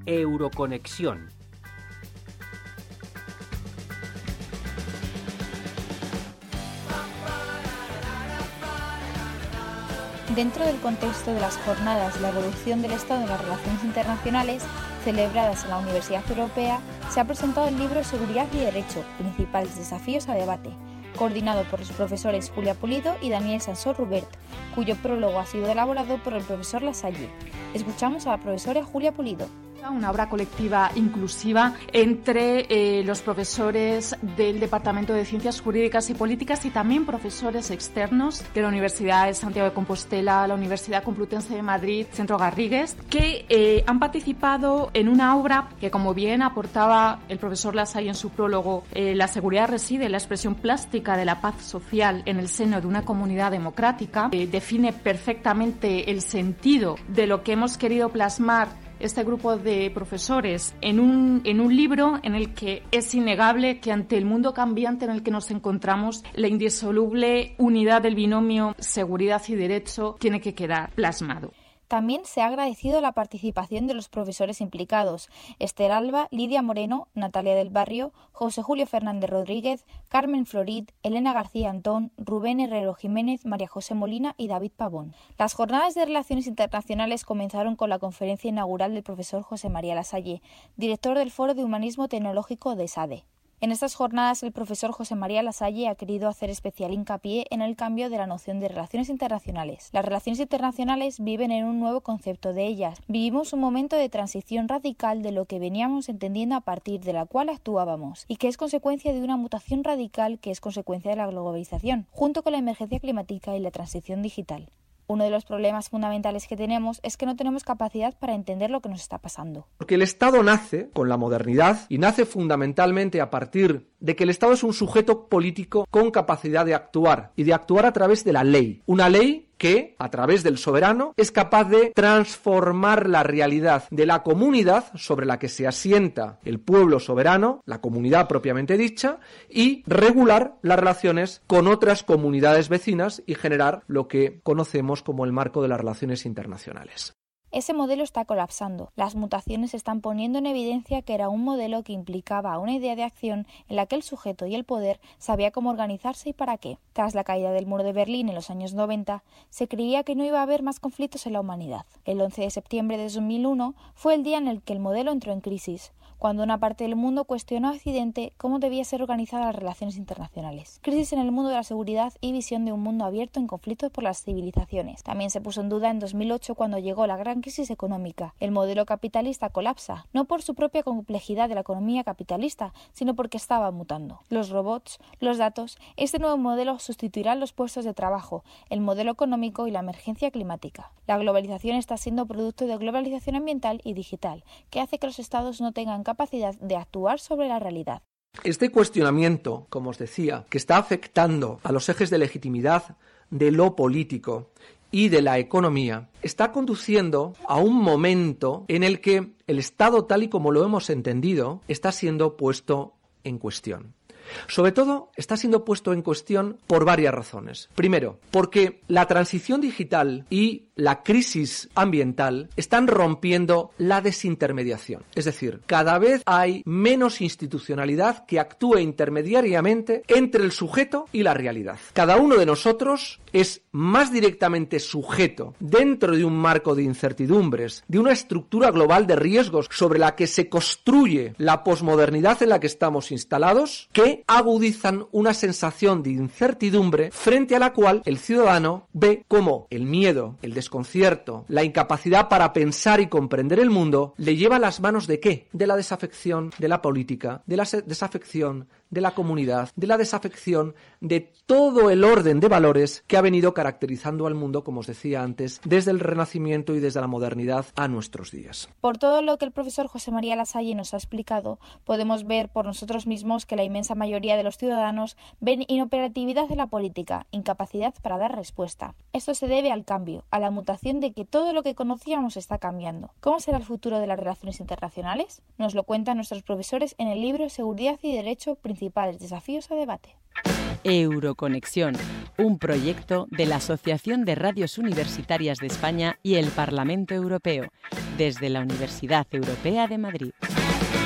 Euroconexión. Dentro del contexto de las jornadas La evolución del Estado en las relaciones internacionales, celebradas en la Universidad Europea, se ha presentado el libro Seguridad y Derecho, principales desafíos a debate, coordinado por los profesores Julia Pulido y Daniel Sansó Rubert, cuyo prólogo ha sido elaborado por el profesor Lasalle. Escuchamos a la profesora Julia Pulido. Una obra colectiva inclusiva entre los profesores del Departamento de Ciencias Jurídicas y Políticas y también profesores externos de la Universidad de Santiago de Compostela, la Universidad Complutense de Madrid, Centro Garrigues, que han participado en una obra que, como bien aportaba el profesor Lasalle en su prólogo, la seguridad reside en la expresión plástica de la paz social en el seno de una comunidad democrática, define perfectamente el sentido de lo que hemos querido plasmar este grupo de profesores en un libro en el que es innegable que ante el mundo cambiante en el que nos encontramos, la indisoluble unidad del binomio seguridad y derecho tiene que quedar plasmado. También se ha agradecido la participación de los profesores implicados: Esther Alba, Lidia Moreno, Natalia del Barrio, José Julio Fernández Rodríguez, Carmen Florid, Elena García Antón, Rubén Herrero Jiménez, María José Molina y David Pavón. Las jornadas de Relaciones Internacionales comenzaron con la conferencia inaugural del profesor José María Lasalle, director del Foro de Humanismo Tecnológico de SADE. En estas jornadas, el profesor José María Lasalle ha querido hacer especial hincapié en el cambio de la noción de relaciones internacionales. Las relaciones internacionales viven en un nuevo concepto de ellas. Vivimos un momento de transición radical de lo que veníamos entendiendo a partir de la cual actuábamos, y que es consecuencia de una mutación radical que es consecuencia de la globalización, junto con la emergencia climática y la transición digital. Uno de los problemas fundamentales que tenemos es que no tenemos capacidad para entender lo que nos está pasando. Porque el Estado nace con la modernidad y nace fundamentalmente a partir de que el Estado es un sujeto político con capacidad de actuar y de actuar a través de la ley. Una ley que, a través del soberano, es capaz de transformar la realidad de la comunidad sobre la que se asienta el pueblo soberano, la comunidad propiamente dicha, y regular las relaciones con otras comunidades vecinas y generar lo que conocemos como el marco de las relaciones internacionales. Ese modelo está colapsando. Las mutaciones están poniendo en evidencia que era un modelo que implicaba una idea de acción en la que el sujeto y el poder sabía cómo organizarse y para qué. Tras la caída del muro de Berlín en los años 90, se creía que no iba a haber más conflictos en la humanidad. El 11 de septiembre de 2001 fue el día en el que el modelo entró en crisis, cuando una parte del mundo cuestionó a Occidente cómo debía ser organizadas las relaciones internacionales. Crisis en el mundo de la seguridad y visión de un mundo abierto en conflictos por las civilizaciones. También se puso en duda en 2008 cuando llegó la gran crisis económica. El modelo capitalista colapsa, no por su propia complejidad de la economía capitalista, sino porque estaba mutando. Los robots, los datos, este nuevo modelo sustituirá los puestos de trabajo, el modelo económico y la emergencia climática. La globalización está siendo producto de globalización ambiental y digital, que hace que los estados no tengan capacidad de actuar sobre la realidad. Este cuestionamiento, como os decía, que está afectando a los ejes de legitimidad de lo político y de la economía, está conduciendo a un momento en el que el Estado, tal y como lo hemos entendido, está siendo puesto en cuestión. Sobre todo, está siendo puesto en cuestión por varias razones. Primero, porque la transición digital y la crisis ambiental están rompiendo la desintermediación. Es decir, cada vez hay menos institucionalidad que actúe intermediariamente entre el sujeto y la realidad. Cada uno de nosotros es más directamente sujeto dentro de un marco de incertidumbres, de una estructura global de riesgos sobre la que se construye la posmodernidad en la que estamos instalados, que agudizan una sensación de incertidumbre frente a la cual el ciudadano ve cómo el miedo, el desconcierto, la incapacidad para pensar y comprender el mundo le lleva a las manos ¿de qué? De la desafección de la política, de la desafección de la comunidad, de la desafección de todo el orden de valores que ha venido caracterizando al mundo, como os decía antes, desde el Renacimiento y desde la modernidad a nuestros días. Por todo lo que el profesor José María Lasalle nos ha explicado, podemos ver por nosotros mismos que la inmensa mayoría de los ciudadanos ven inoperatividad de la política, incapacidad para dar respuesta. Esto se debe al cambio, a la mutación de que todo lo que conocíamos está cambiando. ¿Cómo será el futuro de las relaciones internacionales? Nos lo cuentan nuestros profesores en el libro Seguridad y Derecho, principales desafíos a debate. Euroconexión, un proyecto de la Asociación de Radios Universitarias de España y el Parlamento Europeo, desde la Universidad Europea de Madrid.